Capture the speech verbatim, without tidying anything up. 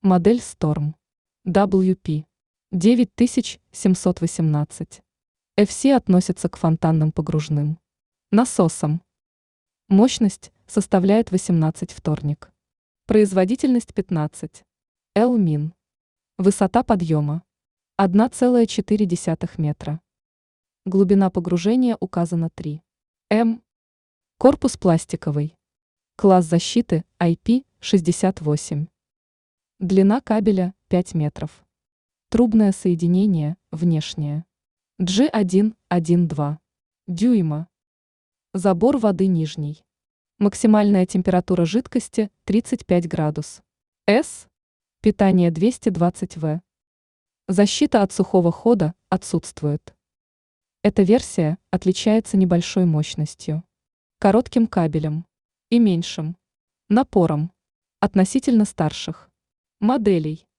Модель Storm дабл ю пи девять тысяч семьсот восемнадцать. эф си относится к фонтанным погружным насосам. Мощность составляет восемнадцать вторник. Производительность пятнадцать. Эл-мин. Высота подъема одна целая четыре десятых метра. Глубина погружения указана три метра. Корпус пластиковый. Класс защиты ай пи шестьдесят восемь. Длина кабеля пять метров. Трубное соединение внешнее. джи один один два дюйма. Забор воды нижний. Максимальная температура жидкости тридцать пять градусов. С. Питание двести двадцать ватт. Защита от сухого хода отсутствует. Эта версия отличается небольшой мощностью, коротким кабелем и меньшим напором относительно старших моделей.